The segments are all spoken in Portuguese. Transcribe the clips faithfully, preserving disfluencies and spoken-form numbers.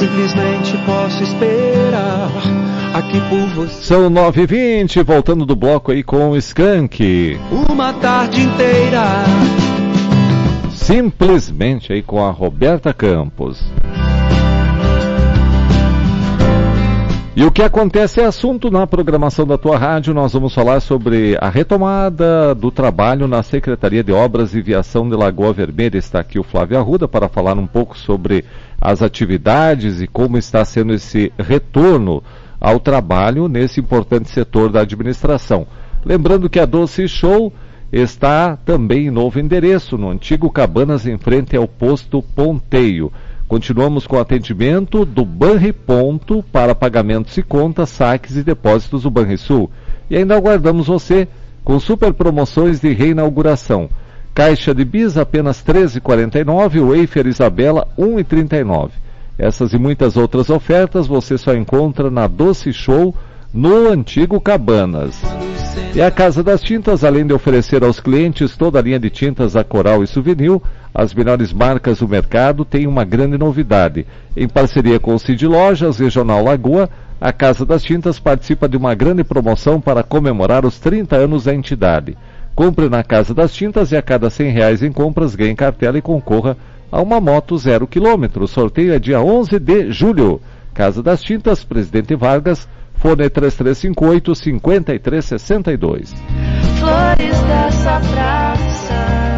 simplesmente posso esperar aqui por você. São nove e vinte, voltando do bloco aí com o Skank. Uma tarde inteira. Simplesmente aí com a Roberta Campos. E o que acontece é assunto na programação da tua rádio. Nós vamos falar sobre a retomada do trabalho na Secretaria de Obras e Viação de Lagoa Vermelha. Está aqui o Flávio Arruda para falar um pouco sobre as atividades e como está sendo esse retorno ao trabalho nesse importante setor da administração. Lembrando que a Doce Show está também em novo endereço, no antigo Cabanas, em frente ao posto Ponteio. Continuamos com o atendimento do Banriponto para pagamentos e contas, saques e depósitos do Banrisul. E ainda aguardamos você com super promoções de reinauguração. Caixa de bis apenas treze reais e quarenta e nove centavos, Wafer Isabela um real e trinta e nove centavos. Essas e muitas outras ofertas você só encontra na Doce Show, no antigo Cabanas. E a Casa das Tintas, além de oferecer aos clientes toda a linha de tintas a coral e souvenir, as melhores marcas do mercado, tem uma grande novidade. Em parceria com o Cid Lojas Regional Lagoa, a Casa das Tintas participa de uma grande promoção para comemorar os trinta anos da entidade. Compre na Casa das Tintas e a cada cem reais em compras ganhe cartela e concorra a uma moto zero quilômetro. O sorteio é dia onze de julho. Casa das Tintas, Presidente Vargas, fone três três cinco oito, cinco três seis dois. Flores dessa praça.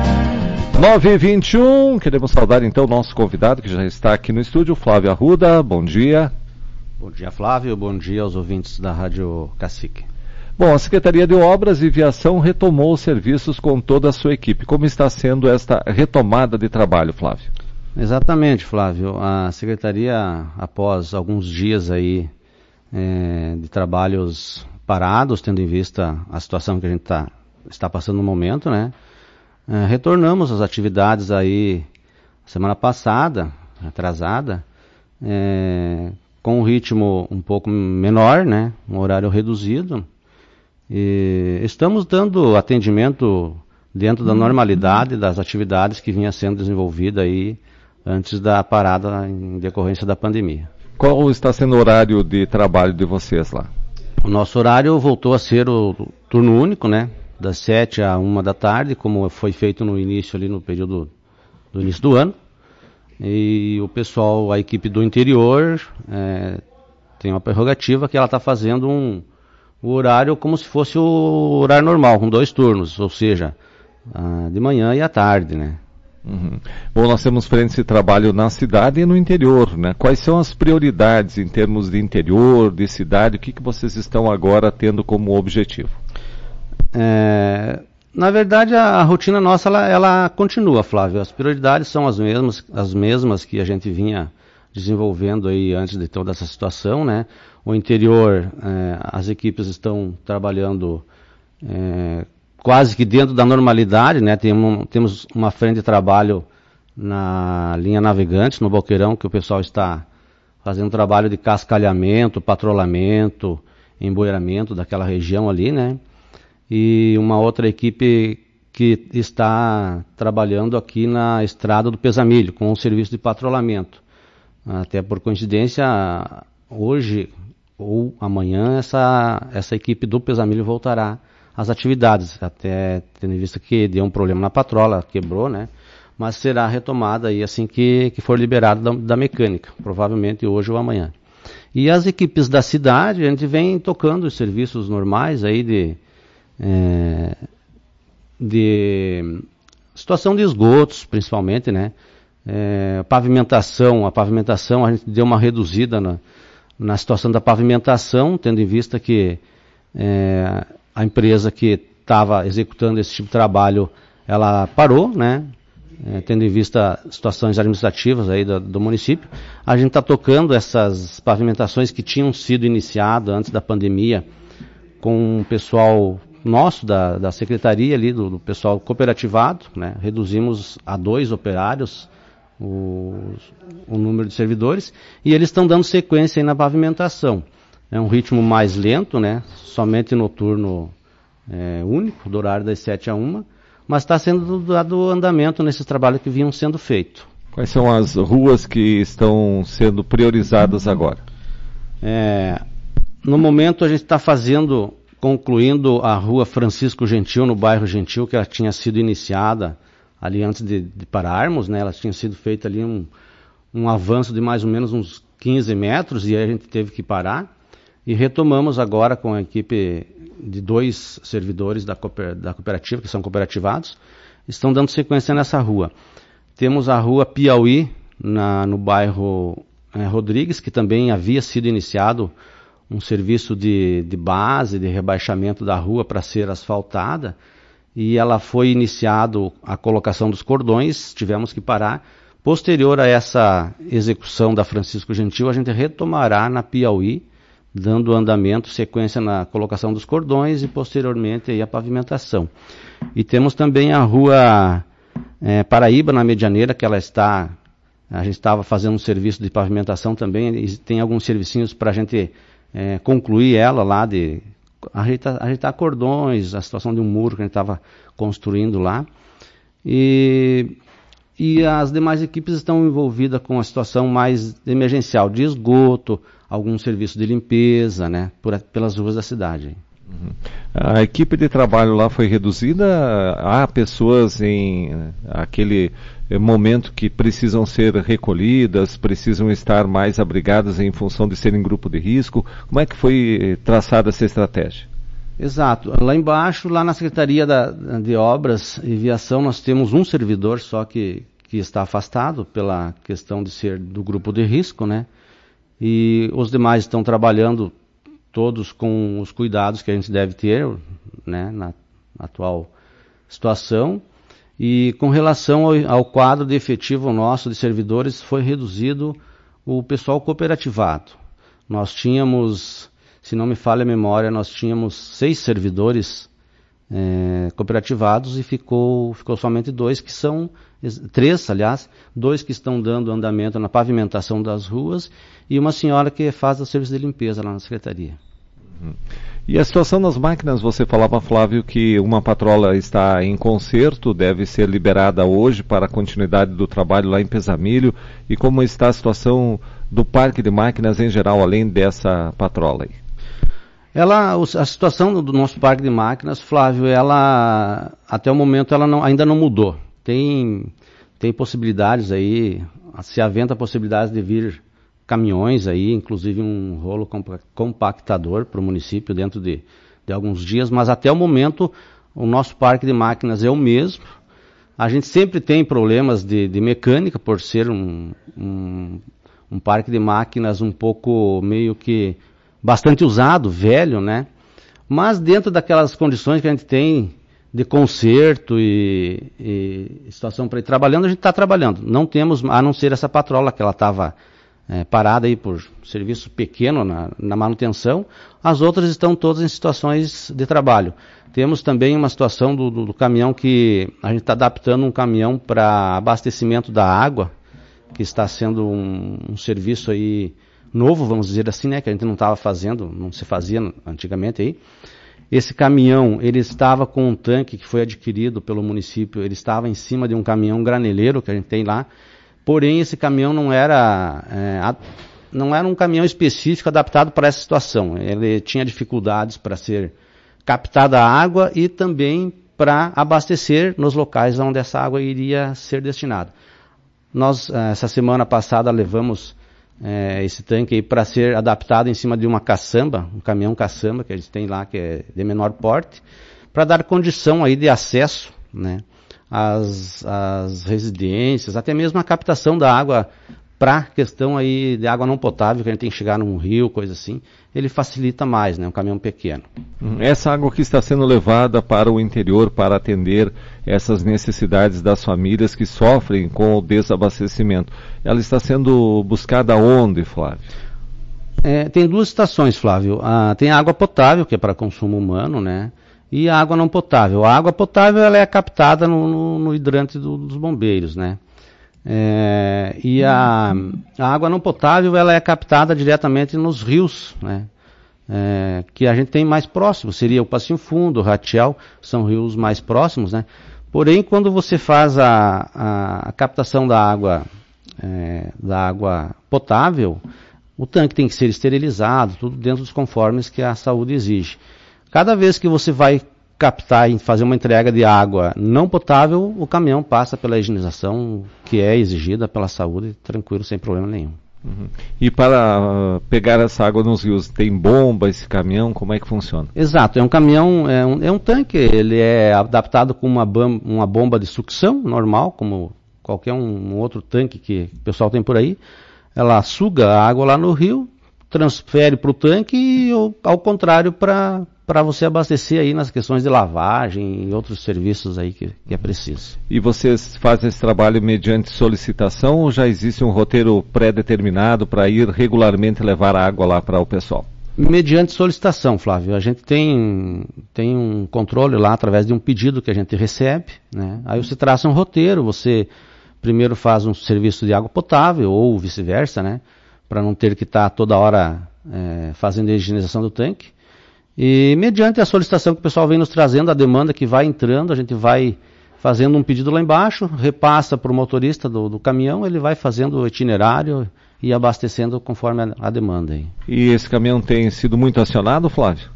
nove e vinte e um, queremos saudar então o nosso convidado que já está aqui no estúdio, Flávio Arruda. Bom dia. Bom dia, Flávio. Bom dia aos ouvintes da Rádio Cacique. Bom, a Secretaria de Obras e Viação retomou os serviços com toda a sua equipe. Como está sendo esta retomada de trabalho, Flávio? Exatamente, Flávio. A Secretaria, após alguns dias aí é, de trabalhos parados, tendo em vista a situação que a gente tá, está passando no momento, né? É, retornamos às atividades aí semana passada, atrasada, é, com um ritmo um pouco menor, né? Um horário reduzido. E estamos dando atendimento dentro da normalidade das atividades que vinha sendo desenvolvida aí antes da parada em decorrência da pandemia. Qual está sendo o horário de trabalho de vocês lá? O nosso horário voltou a ser o turno único, né? Das sete à uma da tarde, como foi feito no início ali no período do início do ano. E o pessoal, a equipe do interior, é, tem uma prerrogativa que ela está fazendo um o horário como se fosse o horário normal, com dois turnos, ou seja, ah, de manhã e à tarde, né? Uhum. Bom, nós temos frente de trabalho na cidade e no interior, né? Quais são as prioridades em termos de interior, de cidade? O que, que vocês estão agora tendo como objetivo? É, na verdade, a, a rotina nossa, ela, ela continua, Flávio. As prioridades são as mesmas, as mesmas que a gente vinha desenvolvendo aí antes de toda essa situação, né? O interior, é, as equipes estão trabalhando é, quase que dentro da normalidade, né? Tem um, temos uma frente de trabalho na linha Navegantes, no Boqueirão, que o pessoal está fazendo trabalho de cascalhamento, patrulhamento, emboeiramento daquela região ali, né? E uma outra equipe que está trabalhando aqui na estrada do Pesamilho, com um serviço de patrulhamento. Até por coincidência, hoje ou amanhã essa, essa equipe do Pesamilho voltará às atividades, até tendo em vista que deu um problema na patrola, quebrou, né? Mas será retomada aí assim que, que for liberado da, da mecânica, provavelmente hoje ou amanhã. E as equipes da cidade, a gente vem tocando os serviços normais aí de, é, de situação de esgotos, principalmente, né? É, pavimentação, a pavimentação a gente deu uma reduzida na, na situação da pavimentação, tendo em vista que é, a empresa que estava executando esse tipo de trabalho, ela parou, né? É, tendo em vista situações administrativas aí do, do município. A gente está tocando essas pavimentações que tinham sido iniciadas antes da pandemia com o pessoal nosso da, da secretaria ali, do, do pessoal cooperativado, né? Reduzimos a dois operários o, o número de servidores e eles estão dando sequência aí na pavimentação. É um ritmo mais lento, né? Somente no turno é, único, do horário das sete a uma, mas está sendo dado andamento nesses trabalhos que vinham sendo feitos. Quais são as ruas que estão sendo priorizadas agora? É, no momento a gente está fazendo, concluindo a rua Francisco Gentil, no bairro Gentil, que ela tinha sido iniciada ali antes de, de pararmos, né? Ela tinha sido feita ali um, um avanço de mais ou menos uns quinze metros e aí a gente teve que parar. E retomamos agora com a equipe de dois servidores da, cooper, da cooperativa, que são cooperativados, estão dando sequência nessa rua. Temos a rua Piauí, na, no bairro é, Rodrigues, que também havia sido iniciado um serviço de, de base, de rebaixamento da rua para ser asfaltada, e ela foi iniciado a colocação dos cordões, tivemos que parar. Posterior a essa execução da Francisco Gentil, a gente retomará na Piauí, dando andamento, sequência na colocação dos cordões e posteriormente aí a pavimentação. E temos também a rua é, Paraíba, na Medianeira, que ela está, a gente estava fazendo um serviço de pavimentação também, e tem alguns servicinhos para a gente é, concluir ela lá, de ajeitar, ajeitar cordões, a situação de um muro que a gente estava construindo lá. E, e as demais equipes estão envolvidas com a situação mais emergencial, de esgoto, algum serviço de limpeza, né, por, pelas ruas da cidade. Uhum. A equipe de trabalho lá foi reduzida? Há pessoas em aquele momento que precisam ser recolhidas, precisam estar mais abrigadas em função de serem grupo de risco? Como é que foi traçada essa estratégia? Exato. Lá embaixo, lá na Secretaria da, de Obras e Viação, nós temos um servidor só que, que está afastado pela questão de ser do grupo de risco, né? E os demais estão trabalhando todos com os cuidados que a gente deve ter, né, na atual situação. E com relação ao, ao quadro de efetivo nosso de servidores, foi reduzido o pessoal cooperativado. Nós tínhamos, se não me falha a memória, nós tínhamos seis servidores é, cooperativados e ficou, ficou somente dois que são, três aliás, dois que estão dando andamento na pavimentação das ruas e uma senhora que faz o serviço de limpeza lá na secretaria. Uhum. E a situação das máquinas, você falava, Flávio, que uma patrola está em conserto, deve ser liberada hoje para a continuidade do trabalho lá em Pesamilho. E como está a situação do parque de máquinas em geral, além dessa patrola aí? Ela, a situação do nosso parque de máquinas, Flávio, ela, até o momento, ela não, ainda não mudou. Tem, tem possibilidades aí, se aventa a possibilidade de vir caminhões aí, inclusive um rolo compactador para o município dentro de, de alguns dias, mas até o momento o nosso parque de máquinas é o mesmo. A gente sempre tem problemas de, de mecânica por ser um, um, um parque de máquinas um pouco meio que bastante usado, velho, né? Mas dentro daquelas condições que a gente tem de conserto e, e situação para ir trabalhando, a gente está trabalhando. Não temos, a não ser essa patrola que ela estava É, parada aí por serviço pequeno na, na manutenção, as outras estão todas em situações de trabalho. Temos também uma situação do, do, do caminhão que a gente está adaptando um caminhão para abastecimento da água, que está sendo um, um serviço aí novo, vamos dizer assim, né, que a gente não estava fazendo, não se fazia antigamente aí. Esse caminhão, ele estava com um tanque que foi adquirido pelo município, ele estava em cima de um caminhão graneleiro que a gente tem lá. Porém, esse caminhão não era, é, a, não era um caminhão específico adaptado para essa situação. Ele tinha dificuldades para ser captada a água e também para abastecer nos locais onde essa água iria ser destinada. Nós, essa semana passada, levamos é, esse tanque para ser adaptado em cima de uma caçamba, um caminhão caçamba que a gente tem lá, que é de menor porte, para dar condição aí de acesso, né? As, as residências, até mesmo a captação da água para questão aí de água não potável, que a gente tem que chegar num rio, coisa assim, ele facilita mais, né, um caminhão pequeno. Essa água que está sendo levada para o interior para atender essas necessidades das famílias que sofrem com o desabastecimento, ela está sendo buscada onde, Flávio? É, tem duas estações, Flávio. Ah, tem a água potável, que é para consumo humano, né? E a água não potável. A água potável ela é captada no, no, no hidrante do, dos bombeiros, né? É, e a, a água não potável ela é captada diretamente nos rios, né? É, que a gente tem mais próximo. Seria o Passinho Fundo, o Ratiel, são rios mais próximos, né? Porém, quando você faz a, a, a captação da água é, da água potável, o tanque tem que ser esterilizado, tudo dentro dos conformes que a saúde exige. Cada vez que você vai captar e fazer uma entrega de água não potável, o caminhão passa pela higienização que é exigida pela saúde, tranquilo, sem problema nenhum. Uhum. E para uh, pegar essa água nos rios, tem bomba esse caminhão? Como é que funciona? Exato, é um caminhão, é um, é um tanque, ele é adaptado com uma, bam, uma bomba de sucção normal, como qualquer um, um outro tanque que o pessoal tem por aí. Ela suga a água lá no rio, transfere para o tanque e ao, ao contrário para para você abastecer aí nas questões de lavagem e outros serviços aí que, que é preciso. E vocês fazem esse trabalho mediante solicitação ou já existe um roteiro pré-determinado para ir regularmente levar água lá para o pessoal? Mediante solicitação, Flávio. A gente tem, tem um controle lá através de um pedido que a gente recebe, né? Aí você traça um roteiro, você primeiro faz um serviço de água potável ou vice-versa, né? Para não ter que estar toda hora é, fazendo a higienização do tanque. E mediante a solicitação que o pessoal vem nos trazendo, a demanda que vai entrando, a gente vai fazendo um pedido lá embaixo, repassa para o motorista do, do caminhão, ele vai fazendo o itinerário e abastecendo conforme a, a demanda. Aí. E esse caminhão tem sido muito acionado, Flávio?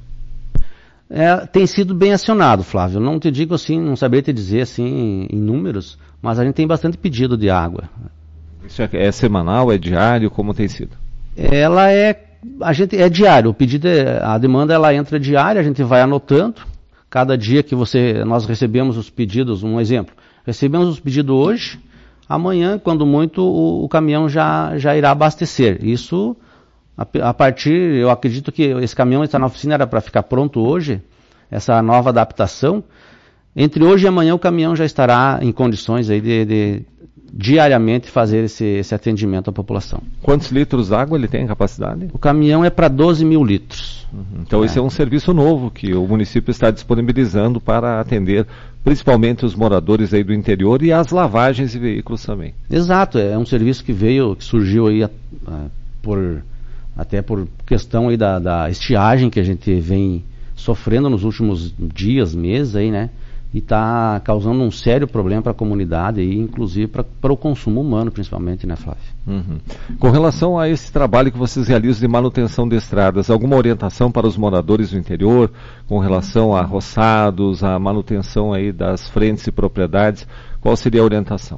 É, tem sido bem acionado, Flávio. Não te digo assim, não saberia te dizer assim em, em números, mas a gente tem bastante pedido de água. Isso é, é semanal, é diário, como tem sido? Ela é A gente é diário, o pedido é, a demanda ela entra diária, a gente vai anotando. Cada dia que você, nós recebemos os pedidos, um exemplo, recebemos os pedidos hoje, amanhã, quando muito, o, o caminhão já, já irá abastecer. Isso, a, a partir, eu acredito que esse caminhão está na oficina, era para ficar pronto hoje, essa nova adaptação. Entre hoje e amanhã o caminhão já estará em condições aí de, de diariamente fazer esse, esse atendimento à população. Quantos litros d'água ele tem capacidade? O caminhão é para doze mil litros. Uhum. Então é. esse é um serviço novo que o município está disponibilizando para atender principalmente os moradores aí do interior e as lavagens de veículos também. Exato, é um serviço que veio, que surgiu aí a, a, por, até por questão aí da, da estiagem que a gente vem sofrendo nos últimos dias, meses aí, né? E está causando um sério problema para a comunidade e inclusive para o consumo humano, principalmente, né, Flávio? Uhum. Com relação a esse trabalho que vocês realizam de manutenção de estradas, alguma orientação para os moradores do interior com relação a roçados, a manutenção aí das frentes e propriedades? Qual seria a orientação?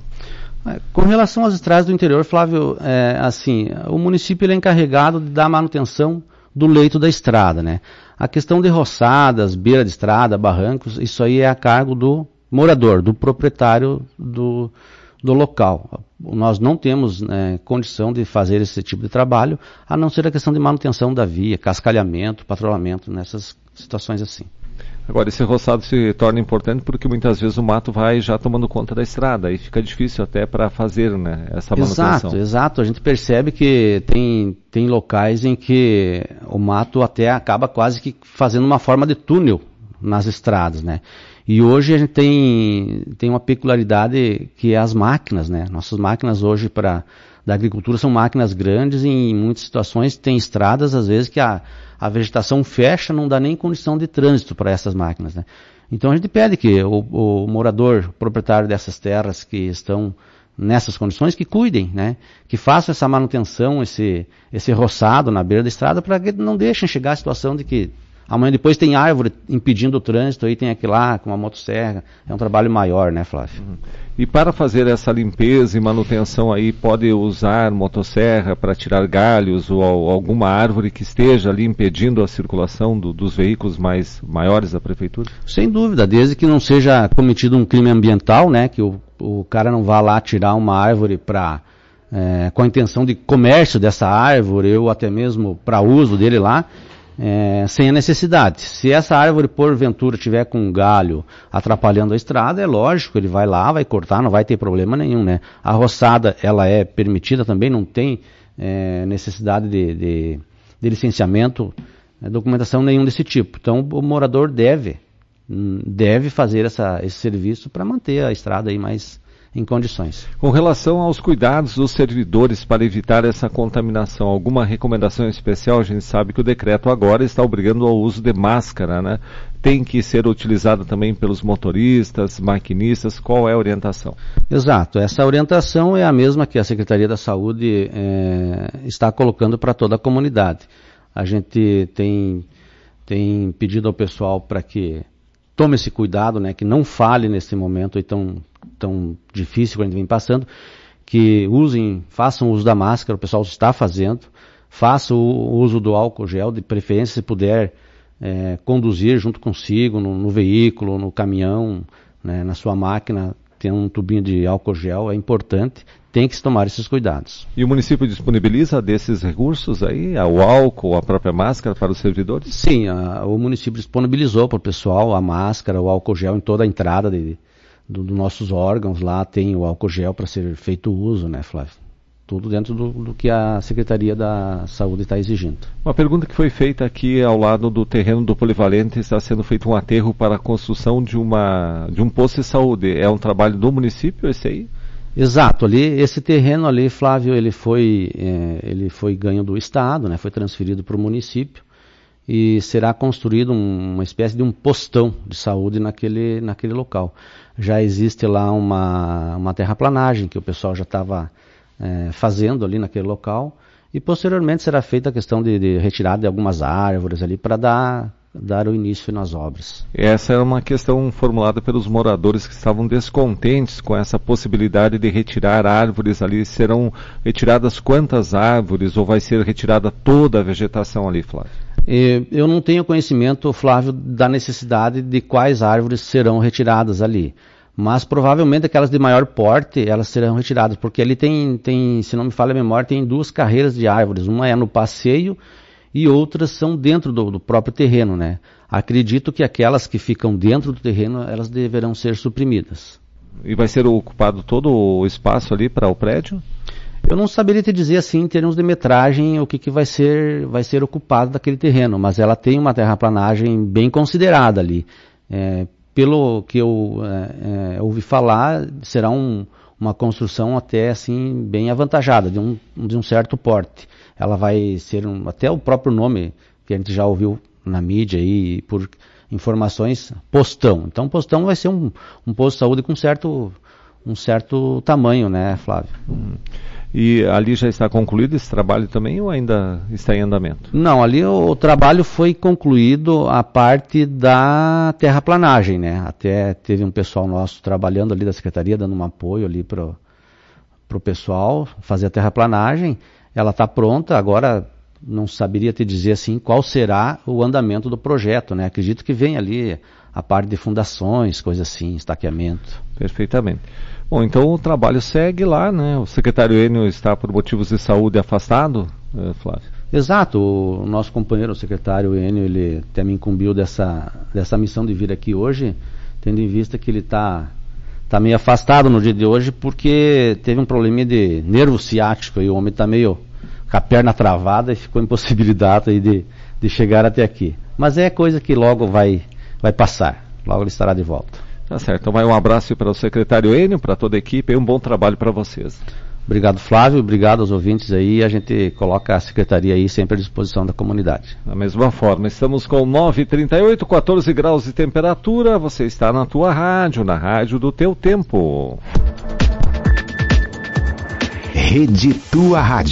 Com relação às estradas do interior, Flávio, é, assim, o município ele é encarregado de dar manutenção do leito da estrada, né? A questão de roçadas, beira de estrada, barrancos, isso aí é a cargo do morador, do proprietário do, do local. Nós não temos né, condição de fazer esse tipo de trabalho, a não ser a questão de manutenção da via, cascalhamento, patrulhamento, nessas situações assim. Agora, esse roçado se torna importante porque muitas vezes o mato vai já tomando conta da estrada e fica difícil até para fazer né, essa manutenção. Exato, exato. A gente percebe que tem, tem locais em que o mato até acaba quase que fazendo uma forma de túnel nas estradas, né? E hoje a gente tem, tem uma peculiaridade que é as máquinas, né? Nossas máquinas hoje para da agricultura são máquinas grandes e em muitas situações tem estradas, às vezes, que a, a vegetação fecha, não dá nem condição de trânsito para essas máquinas, né? Então a gente pede que o, o morador, o proprietário dessas terras que estão nessas condições, que cuidem, né? Que façam essa manutenção, esse, esse roçado na beira da estrada, para que não deixem chegar a situação de que amanhã depois tem árvore impedindo o trânsito, aí tem aquele lá com uma motosserra, é um trabalho maior, né, Flávio? Uhum. E para fazer essa limpeza e manutenção aí, pode usar motosserra para tirar galhos ou, ou alguma árvore que esteja ali impedindo a circulação do, dos veículos mais maiores da prefeitura? Sem dúvida, desde que não seja cometido um crime ambiental, né, que o, o cara não vá lá tirar uma árvore para é, com a intenção de comércio dessa árvore ou até mesmo para uso dele lá, É, sem a necessidade. Se essa árvore porventura tiver com um galho atrapalhando a estrada, é lógico, ele vai lá, vai cortar, não vai ter problema nenhum, né? A roçada, ela é permitida também, não tem é, necessidade de, de, de licenciamento, é, documentação nenhum desse tipo. Então o morador deve, deve fazer essa, esse serviço para manter a estrada aí mais em condições. Com relação aos cuidados dos servidores para evitar essa contaminação, alguma recomendação especial? A gente sabe que o decreto agora está obrigando ao uso de máscara, né? Tem que ser utilizado também pelos motoristas, maquinistas, qual é a orientação? Exato, essa orientação é a mesma que a Secretaria da Saúde é, está colocando para toda a comunidade. A gente tem, tem pedido ao pessoal para que tome esse cuidado, né, que não fale nesse momento aí tão, tão difícil que a gente vem passando, que usem, façam uso da máscara, o pessoal está fazendo, façam o uso do álcool gel, de preferência se puder é, conduzir junto consigo, no, no veículo, no caminhão, né, na sua máquina, tem um tubinho de álcool gel, é importante, tem que se tomar esses cuidados. E o município disponibiliza desses recursos aí, o álcool, a própria máscara para os servidores? Sim, a, o município disponibilizou para o pessoal a máscara, o álcool gel em toda a entrada de, do, dos nossos órgãos, lá tem o álcool gel para ser feito uso, né, Flávio? Tudo dentro do, do que a Secretaria da Saúde está exigindo. Uma pergunta que foi feita aqui ao lado do terreno do Polivalente, está sendo feito um aterro para a construção de, uma, de um posto de saúde. É um trabalho do município esse aí? Exato, ali, esse terreno ali, Flávio, ele foi, é, ele foi ganho do Estado, né, foi transferido para o município e será construído um, uma espécie de um postão de saúde naquele, naquele local. Já existe lá uma, uma terraplanagem que o pessoal já estava é, fazendo ali naquele local e posteriormente será feita a questão de, de retirada de algumas árvores ali para dar... dar o início nas obras. Essa era uma questão formulada pelos moradores que estavam descontentes com essa possibilidade de retirar árvores ali. Serão retiradas quantas árvores ou vai ser retirada toda a vegetação ali, Flávio? Eu não tenho conhecimento, Flávio, da necessidade de quais árvores serão retiradas ali. Mas provavelmente aquelas de maior porte, elas serão retiradas, porque ali tem, tem, se não me falha a memória, tem duas carreiras de árvores. Uma é no passeio e outras são dentro do, do próprio terreno, né? Acredito que aquelas que ficam dentro do terreno, elas deverão ser suprimidas. E vai ser ocupado todo o espaço ali para o prédio? Eu não saberia te dizer assim, em termos de metragem, o que, que vai ser, vai ser ocupado daquele terreno, mas ela tem uma terraplanagem bem considerada ali. É, pelo que eu é, é, ouvi falar, será um, uma construção até assim, bem avantajada, de um, de um certo porte. Ela vai ser, um, até o próprio nome que a gente já ouviu na mídia e por informações, postão. Então, postão vai ser um, um posto de saúde com certo, um certo tamanho, né, Flávio? Hum. E ali já está concluído esse trabalho também ou ainda está em andamento? Não, ali o, o trabalho foi concluído a parte da terraplanagem, né? Até teve um pessoal nosso trabalhando ali da Secretaria, dando um apoio ali para o pessoal fazer a terraplanagem. Ela está pronta, agora não saberia te dizer assim qual será o andamento do projeto, né? Acredito que vem ali a parte de fundações, coisa assim, estaqueamento. Perfeitamente. Bom, então o trabalho segue lá, né? O secretário Enio está por motivos de saúde afastado, eh, Flávio? Exato, o nosso companheiro, o secretário Enio, ele até me incumbiu dessa, dessa missão de vir aqui hoje, tendo em vista que ele está tá meio afastado no dia de hoje, porque teve um probleminha de nervo ciático e o homem está meio com a perna travada e ficou impossibilitado aí de, de chegar até aqui. Mas é coisa que logo vai, vai passar, logo ele estará de volta. Tá certo, então vai um abraço para o secretário Enio, para toda a equipe e um bom trabalho para vocês. Obrigado, Flávio, obrigado aos ouvintes aí, a gente coloca a secretaria aí sempre à disposição da comunidade. Da mesma forma, estamos com nove e trinta e oito, quatorze graus de temperatura, você está na tua rádio, na rádio do teu tempo. Rede Tua Rádio.